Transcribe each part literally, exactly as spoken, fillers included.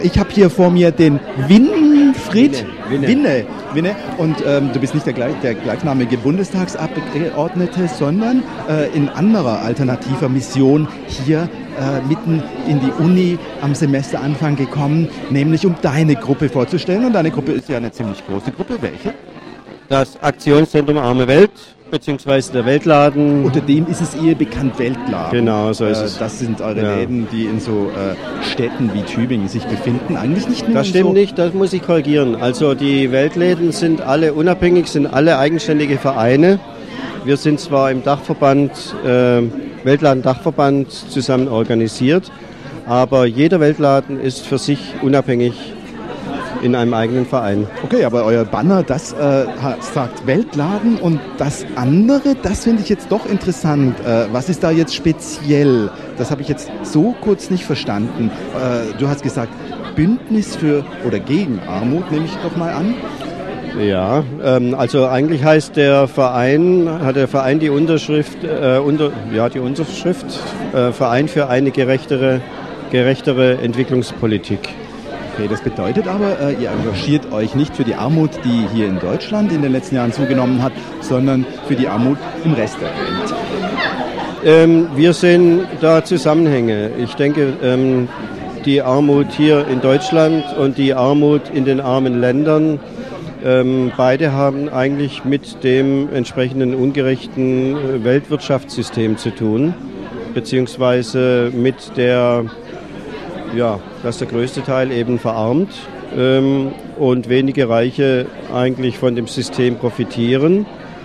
Ich habe hier vor mir den Winfried Winne. Winne. Winne. Und ähm, du bist nicht der, gleich, der gleichnamige Bundestagsabgeordnete, sondern äh, in anderer alternativer Mission hier äh, mitten in die Uni am Semesteranfang gekommen, nämlich um deine Gruppe vorzustellen. Und deine Gruppe ist ja eine ziemlich große Gruppe. Welche? Das Aktionszentrum Arme Welt, beziehungsweise der Weltladen. Unter dem ist es eher bekannt, Weltladen. Genau, so ist es. Äh, das sind eure ja. Läden, die in so äh, Städten wie Tübingen sich befinden. Eigentlich nicht nur Das stimmt so nicht, das muss ich korrigieren. Also die Weltläden sind alle unabhängig, sind alle eigenständige Vereine. Wir sind zwar im Dachverband, äh, Weltladen-Dachverband zusammen organisiert, aber jeder Weltladen ist für sich unabhängig in einem eigenen Verein. Okay, aber euer Banner, das äh, sagt Weltladen, und das andere, das finde ich jetzt doch interessant. Äh, was ist da jetzt speziell? Das habe ich jetzt so kurz nicht verstanden. Äh, du hast gesagt, Bündnis für oder gegen Armut, nehme ich doch mal an. Ja, ähm, also eigentlich heißt der Verein, hat der Verein die Unterschrift, äh, unter, ja die Unterschrift, äh, Verein für eine gerechtere, gerechtere Entwicklungspolitik. Okay, das bedeutet aber, äh, ihr engagiert euch nicht für die Armut, die hier in Deutschland in den letzten Jahren zugenommen hat, sondern für die Armut im Rest der Welt. Ähm, wir sehen da Zusammenhänge. Ich denke, ähm, die Armut hier in Deutschland und die Armut in den armen Ländern, ähm, beide haben eigentlich mit dem entsprechenden ungerechten Weltwirtschaftssystem zu tun, beziehungsweise mit der Ja, dass der größte Teil eben verarmt ähm, und wenige Reiche eigentlich von dem System profitieren.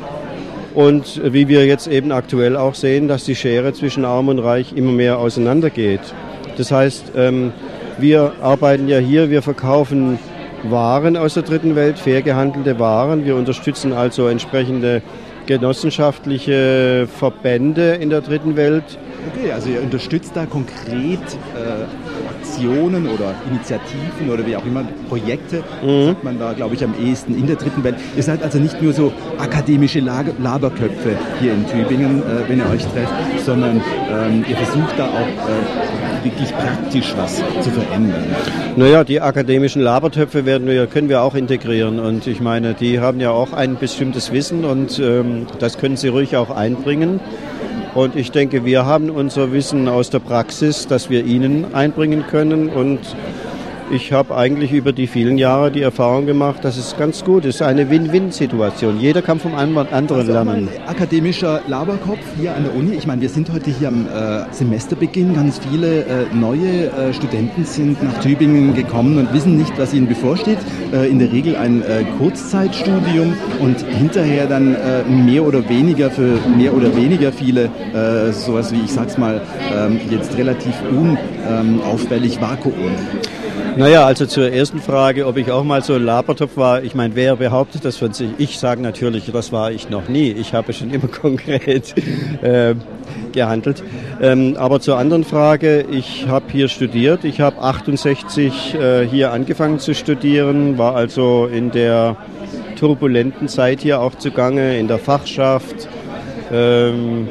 Und wie wir jetzt eben aktuell auch sehen, dass die Schere zwischen Arm und Reich immer mehr auseinandergeht. Das heißt, ähm, wir arbeiten ja hier, wir verkaufen Waren aus der dritten Welt, fair gehandelte Waren. Wir unterstützen also entsprechende genossenschaftliche Verbände in der dritten Welt. Okay, also ihr unterstützt da konkret äh, Aktionen oder Initiativen oder wie auch immer, Projekte, mhm. sagt man da, glaube ich, am ehesten in der dritten Welt. Ihr seid also nicht nur so akademische Lager- Laberköpfe hier in Tübingen, äh, wenn ihr euch trefft, sondern ähm, ihr versucht da auch äh, wirklich praktisch was zu verändern. Naja, die akademischen Labertöpfe werden wir, können wir auch integrieren, und ich meine, die haben ja auch ein bestimmtes Wissen, und ähm, das können sie ruhig auch einbringen. Und ich denke, wir haben unser Wissen aus der Praxis, das wir Ihnen einbringen können. Und ich habe eigentlich über die vielen Jahre die Erfahrung gemacht, dass es ganz gut ist. Eine Win-Win-Situation. Jeder kann vom anderen lernen. Akademischer Laberkopf hier an der Uni. Ich meine, wir sind heute hier am äh, Semesterbeginn. Ganz viele äh, neue äh, Studenten sind nach Tübingen gekommen und wissen nicht, was ihnen bevorsteht. Äh, in der Regel ein äh, Kurzzeitstudium und hinterher dann äh, mehr oder weniger für mehr oder weniger viele äh, sowas wie, ich sag's mal, ähm, jetzt relativ unauffällig Vakuum. Naja, also zur ersten Frage, ob ich auch mal so ein Labertopf war. Ich meine, wer behauptet das von sich? Ich sage natürlich, das war ich noch nie. Ich habe schon immer konkret äh, gehandelt. Ähm, aber zur anderen Frage, ich habe hier studiert. Ich habe achtundsechzig äh, hier angefangen zu studieren, war also in der turbulenten Zeit hier auch zugange, in der Fachschaft. Ähm,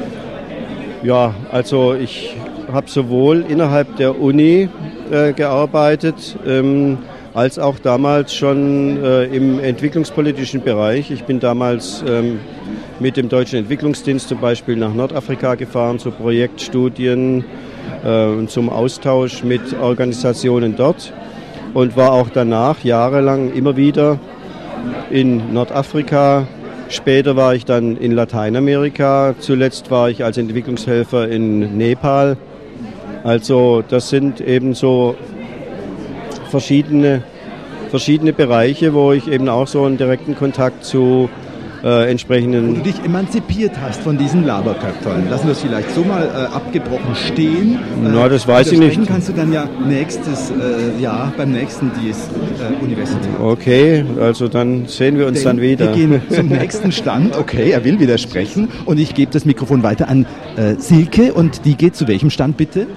ja, also ich habe sowohl innerhalb der Uni äh, gearbeitet, ähm, als auch damals schon äh, im entwicklungspolitischen Bereich. Ich bin damals ähm, mit dem Deutschen Entwicklungsdienst zum Beispiel nach Nordafrika gefahren, zu Projektstudien äh, und zum Austausch mit Organisationen dort, und war auch danach jahrelang immer wieder in Nordafrika. Später war ich dann in Lateinamerika, zuletzt war ich als Entwicklungshelfer in Nepal. Also das sind eben so verschiedene, verschiedene Bereiche, wo ich eben auch so einen direkten Kontakt zu äh, entsprechenden... Wo du dich emanzipiert hast von diesen Laberköpfern. Lassen wir es vielleicht so mal äh, abgebrochen stehen. Na, das weiß ich nicht. Kannst du dann ja nächstes äh, Jahr beim nächsten D I S äh, Universität. Okay, also dann sehen wir uns Denn dann wieder. Wir gehen zum nächsten Stand. Okay, er will widersprechen. Und ich gebe das Mikrofon weiter an äh, Silke. Und die geht zu welchem Stand bitte?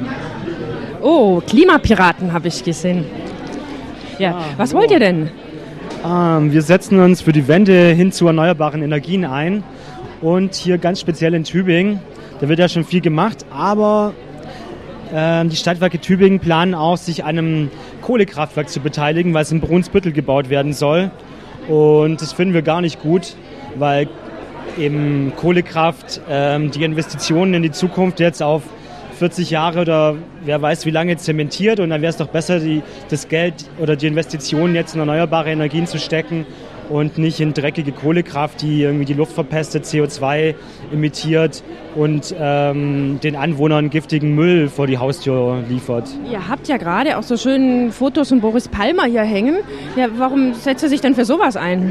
Oh, Klimapiraten habe ich gesehen. Ja, ah, was wollt ihr denn? Ähm, wir setzen uns für die Wende hin zu erneuerbaren Energien ein. Und hier ganz speziell in Tübingen, da wird ja schon viel gemacht, aber äh, die Stadtwerke Tübingen planen auch, sich an einem Kohlekraftwerk zu beteiligen, was in Brunsbüttel gebaut werden soll. Und das finden wir gar nicht gut, weil eben Kohlekraft ähm, die Investitionen in die Zukunft jetzt auf vierzig Jahre oder wer weiß wie lange zementiert. Und dann wäre es doch besser, die, das Geld oder die Investitionen jetzt in erneuerbare Energien zu stecken und nicht in dreckige Kohlekraft, die irgendwie die Luft verpestet, C O zwei emittiert und ähm, den Anwohnern giftigen Müll vor die Haustür liefert. Ihr habt ja gerade auch so schöne Fotos von Boris Palmer hier hängen. Ja, warum setzt er sich denn für sowas ein?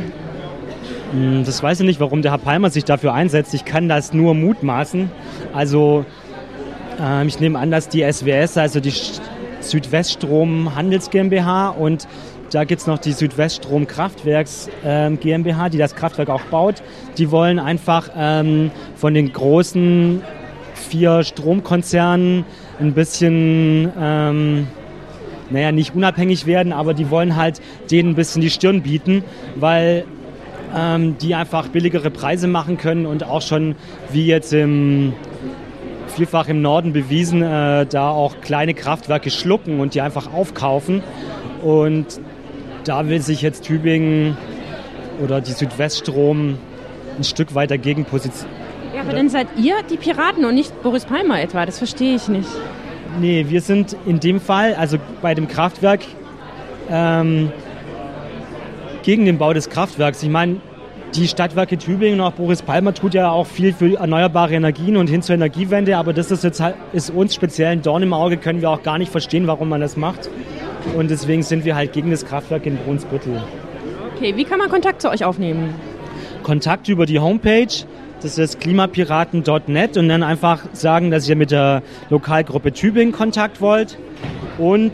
Das weiß ich nicht, warum der Herr Palmer sich dafür einsetzt. Ich kann das nur mutmaßen. Also äh, ich nehme an, dass die S W S, also die Südweststrom Handels GmbH, und da gibt es noch die Südweststrom Kraftwerks äh, GmbH, die das Kraftwerk auch baut. Die wollen einfach ähm, von den großen vier Stromkonzernen ein bisschen, ähm, naja, nicht unabhängig werden, aber die wollen halt denen ein bisschen die Stirn bieten, weil ähm, die einfach billigere Preise machen können und auch schon, wie jetzt im vielfach im Norden bewiesen, äh, da auch kleine Kraftwerke schlucken und die einfach aufkaufen. Und da will sich jetzt Tübingen oder die Südweststrom ein Stück weit dagegen positionieren. Ja, aber dann seid ihr die Piraten und nicht Boris Palmer etwa, das verstehe ich nicht. Nee, wir sind in dem Fall, also bei dem Kraftwerk, ähm, gegen den Bau des Kraftwerks. Ich meine, die Stadtwerke Tübingen und auch Boris Palmer tut ja auch viel für erneuerbare Energien und hin zur Energiewende, aber das ist jetzt halt, ist uns speziell ein Dorn im Auge, können wir auch gar nicht verstehen, warum man das macht. Und deswegen sind wir halt gegen das Kraftwerk in Brunsbüttel. Okay, wie kann man Kontakt zu euch aufnehmen? Kontakt über die Homepage, das ist klimapiraten punkt net, und dann einfach sagen, dass ihr mit der Lokalgruppe Tübingen Kontakt wollt. Und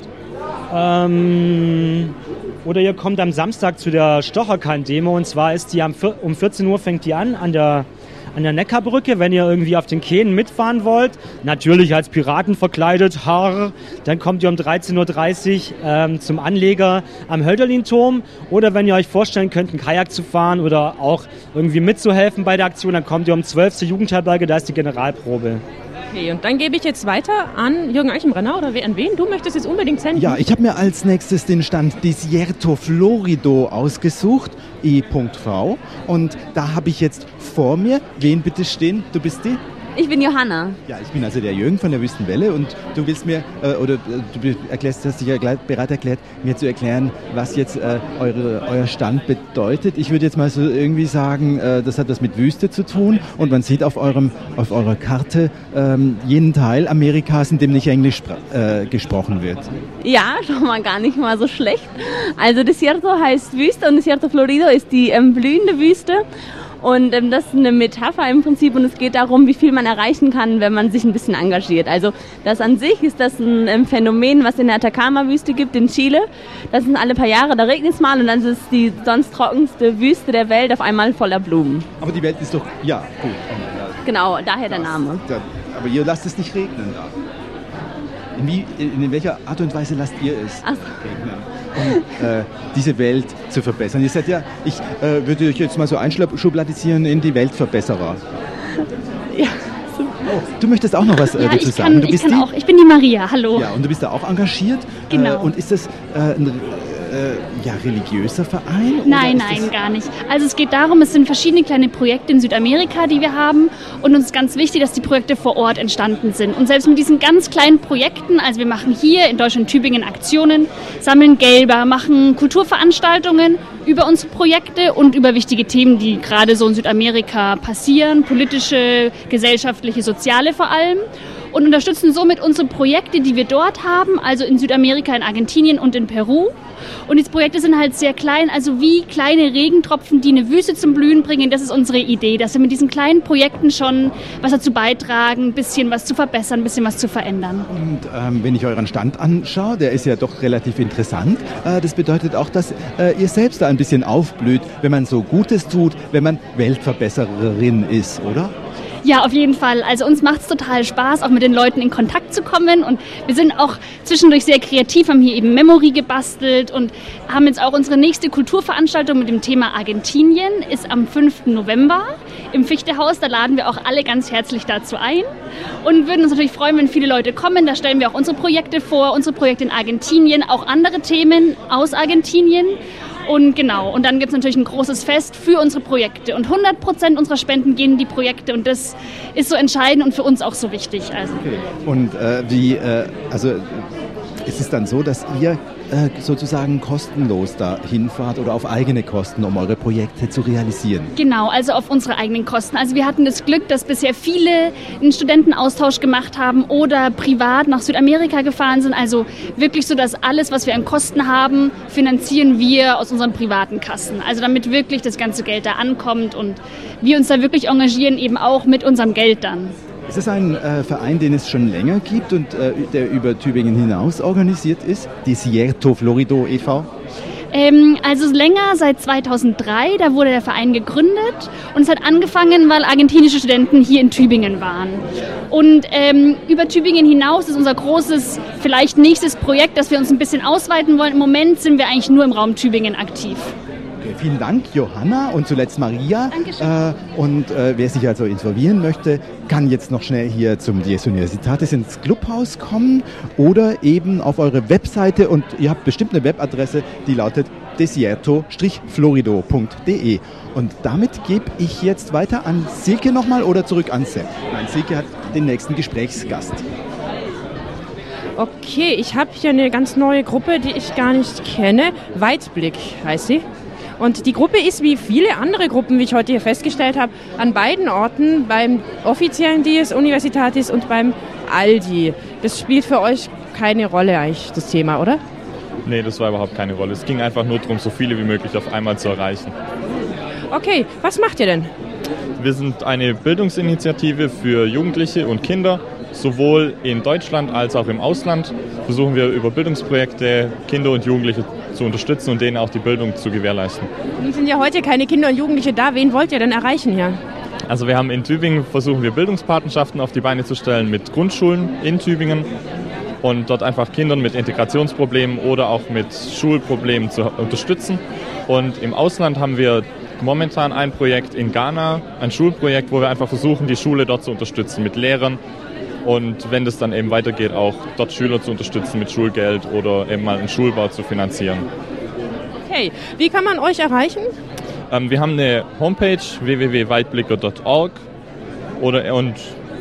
ähm, oder ihr kommt am Samstag zu der Stocherkahn-Demo, und zwar ist die am, um vierzehn Uhr fängt die an, an der an der Neckarbrücke, wenn ihr irgendwie auf den Kähnen mitfahren wollt, natürlich als Piraten verkleidet, harr, dann kommt ihr um dreizehn Uhr dreißig ähm, zum Anleger am Hölderlin-Turm, oder wenn ihr euch vorstellen könnt, einen Kajak zu fahren oder auch irgendwie mitzuhelfen bei der Aktion, dann kommt ihr um zwölf zur Jugendherberge, da ist die Generalprobe. Okay, und dann gebe ich jetzt weiter an Jürgen Eichenbrenner, oder an wen? Du möchtest jetzt unbedingt senden? Ja, ich habe mir als nächstes den Stand Desierto Florido ausgesucht, e Punkt v. Und da habe ich jetzt vor mir, wen bitte stehen? Du bist die? Ich bin Johanna. Ja, ich bin also der Jürgen von der Wüstenwelle, und du willst mir, äh, oder äh, du erklärst, hast dich ja bereit erklärt, mir zu erklären, was jetzt äh, eure, euer Stand bedeutet. Ich würde jetzt mal so irgendwie sagen, äh, das hat was mit Wüste zu tun, und man sieht auf, eurem, auf eurer Karte ähm, jenen Teil Amerikas, in dem nicht Englisch äh, gesprochen wird. Ja, schon mal gar nicht mal so schlecht. Also Desierto heißt Wüste, und Desierto Florido ist die ähm, blühende Wüste. Und ähm, das ist eine Metapher im Prinzip, und es geht darum, wie viel man erreichen kann, wenn man sich ein bisschen engagiert. Also das an sich ist das ein ähm, Phänomen, was in der Atacama-Wüste gibt in Chile. Das sind alle paar Jahre, da regnet es mal, und dann ist es die sonst trockenste Wüste der Welt auf einmal voller Blumen. Aber die Welt ist doch, ja, gut. Genau, daher der Name. Das, aber ihr lasst es nicht regnen da. In, wie, in welcher Art und Weise lasst ihr es Ach so. regnen? Um äh, diese Welt zu verbessern. Ihr seid ja, ich äh, würde euch jetzt mal so einschubladisieren in die Weltverbesserer. Ja. Oh, du möchtest auch noch was äh, ja, dazu ich sagen. Kann, du bist ich kann die? auch. Ich bin die Maria, hallo. Ja, und du bist da auch engagiert. Genau. Äh, und ist das äh, ein äh, ja, religiöser Verein? Nein, nein, gar nicht. Also es geht darum, es sind verschiedene kleine Projekte in Südamerika, die wir haben, und uns ist ganz wichtig, dass die Projekte vor Ort entstanden sind. Und selbst mit diesen ganz kleinen Projekten, also wir machen hier in Deutschland Tübingen Aktionen, sammeln Gelder, machen Kulturveranstaltungen über unsere Projekte und über wichtige Themen, die gerade so in Südamerika passieren, politische, gesellschaftliche, soziale vor allem. Und unterstützen somit unsere Projekte, die wir dort haben, also in Südamerika, in Argentinien und in Peru. Und diese Projekte sind halt sehr klein, also wie kleine Regentropfen, die eine Wüste zum Blühen bringen. Das ist unsere Idee, dass wir mit diesen kleinen Projekten schon was dazu beitragen, ein bisschen was zu verbessern, ein bisschen was zu verändern. Und ähm, wenn ich euren Stand anschaue, der ist ja doch relativ interessant. Äh, das bedeutet auch, dass äh, ihr selbst da ein bisschen aufblüht, wenn man so Gutes tut, wenn man Weltverbessererin ist, oder? Ja, auf jeden Fall. Also uns macht es total Spaß, auch mit den Leuten in Kontakt zu kommen, und wir sind auch zwischendurch sehr kreativ, haben hier eben Memory gebastelt und haben jetzt auch unsere nächste Kulturveranstaltung mit dem Thema Argentinien, ist am fünften November im Fichtehaus. Da laden wir auch alle ganz herzlich dazu ein und würden uns natürlich freuen, wenn viele Leute kommen. Da stellen wir auch unsere Projekte vor, unsere Projekte in Argentinien, auch andere Themen aus Argentinien. Und genau, und dann gibt es natürlich ein großes Fest für unsere Projekte. Und hundert Prozent unserer Spenden gehen in die Projekte und das ist so entscheidend und für uns auch so wichtig. Also. Okay. Und äh, wie, äh, also ist es dann so, dass ihr äh, sozusagen kostenlos da hinfahrt oder auf eigene Kosten, um eure Projekte zu realisieren? Genau, also auf unsere eigenen Kosten. Also wir hatten das Glück, dass bisher viele einen Studentenaustausch gemacht haben oder privat nach Südamerika gefahren sind. Also wirklich so, dass alles, was wir an Kosten haben, finanzieren wir aus unseren privaten Kassen. Also damit wirklich das ganze Geld da ankommt und wir uns da wirklich engagieren, eben auch mit unserem Geld dann. Ist es ein äh, Verein, den es schon länger gibt und äh, der über Tübingen hinaus organisiert ist? Desierto Florido e V? Ähm, also länger, seit zweitausenddrei, da wurde der Verein gegründet und es hat angefangen, weil argentinische Studenten hier in Tübingen waren. Und ähm, über Tübingen hinaus ist unser großes, vielleicht nächstes Projekt, das wir uns ein bisschen ausweiten wollen. Im Moment sind wir eigentlich nur im Raum Tübingen aktiv. Okay, vielen Dank, Johanna, und zuletzt Maria. Dankeschön. Äh, und äh, wer sich also informieren möchte, kann jetzt noch schnell hier zum Dies Universitatis ins Clubhaus kommen oder eben auf eure Webseite, und ihr habt bestimmt eine Webadresse, die lautet desierto florido punkt de. Und damit gebe ich jetzt weiter an Silke nochmal oder zurück an Sepp. Nein, Silke hat den nächsten Gesprächsgast. Okay, ich habe hier eine ganz neue Gruppe, die ich gar nicht kenne. Weitblick heißt sie. Und die Gruppe ist wie viele andere Gruppen, wie ich heute hier festgestellt habe, an beiden Orten, beim offiziellen Dies Universitatis und beim Aldi. Das spielt für euch keine Rolle eigentlich, das Thema, oder? Nee, das war überhaupt keine Rolle. Es ging einfach nur darum, so viele wie möglich auf einmal zu erreichen. Okay, was macht ihr denn? Wir sind eine Bildungsinitiative für Jugendliche und Kinder. Sowohl in Deutschland als auch im Ausland versuchen wir über Bildungsprojekte Kinder und Jugendliche zu unterstützen und denen auch die Bildung zu gewährleisten. Nun sind ja heute keine Kinder und Jugendliche da. Wen wollt ihr denn erreichen hier? Also wir haben in Tübingen, versuchen wir Bildungspatenschaften auf die Beine zu stellen mit Grundschulen in Tübingen und dort einfach Kindern mit Integrationsproblemen oder auch mit Schulproblemen zu unterstützen. Und im Ausland haben wir momentan ein Projekt in Ghana, ein Schulprojekt, wo wir einfach versuchen, die Schule dort zu unterstützen mit Lehrern. Und wenn das dann eben weitergeht, auch dort Schüler zu unterstützen mit Schulgeld oder eben mal einen Schulbau zu finanzieren. Okay, wie kann man euch erreichen? Ähm, wir haben eine Homepage w w w punkt weitblicker punkt org oder und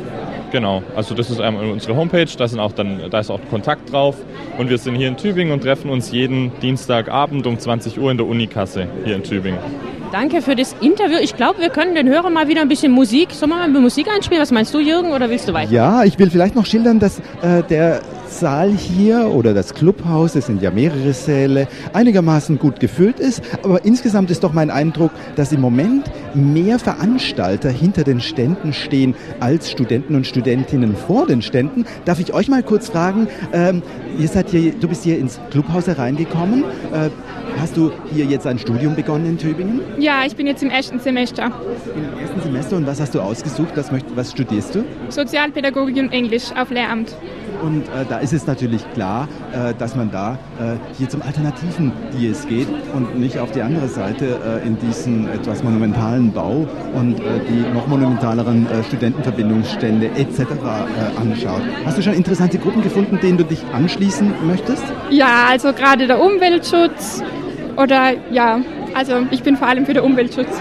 genau, also das ist einmal unsere Homepage, da sind auch dann da ist auch Kontakt drauf und wir sind hier in Tübingen und treffen uns jeden Dienstagabend um zwanzig Uhr in der Unikasse hier in Tübingen. Danke für das Interview. Ich glaube, wir können den Hörern mal wieder ein bisschen Musik. Sollen wir mal Musik einspielen? Was meinst du, Jürgen, oder willst du weiter? Ja, ich will vielleicht noch schildern, dass äh, der Saal hier oder das Clubhaus, es sind ja mehrere Säle, einigermaßen gut gefüllt ist. Aber insgesamt ist doch mein Eindruck, dass im Moment mehr Veranstalter hinter den Ständen stehen als Studenten und Studentinnen vor den Ständen. Darf ich euch mal kurz fragen, ähm, ihr seid hier, du bist hier ins Clubhaus hereingekommen. Äh, hast du hier jetzt ein Studium begonnen in Tübingen? Ja, ich bin jetzt im ersten Semester. Im ersten Semester, und was hast du ausgesucht? Was, möcht, was studierst du? Sozialpädagogik und Englisch auf Lehramt. Und äh, da ist es natürlich klar, äh, dass man da äh, hier zum alternativen Dies geht und nicht auf die andere Seite äh, in diesen etwas monumentalen Bau und äh, die noch monumentaleren äh, Studentenverbindungsstände et cetera äh, anschaut. Hast du schon interessante Gruppen gefunden, denen du dich anschließen möchtest? Ja, also gerade der Umweltschutz oder ja, also ich bin vor allem für den Umweltschutz.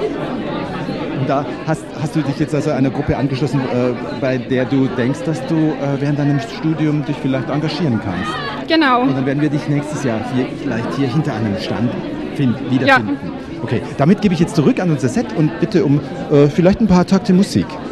Und da hast, hast du dich jetzt also einer Gruppe angeschlossen, äh, bei der du denkst, dass du äh, während deinem Studium dich vielleicht engagieren kannst. Genau. Und dann werden wir dich nächstes Jahr hier, vielleicht hier hinter einem Stand find, wiederfinden. Ja. Okay, damit gebe ich jetzt zurück an unser Set und bitte um äh, vielleicht ein paar Takte Musik.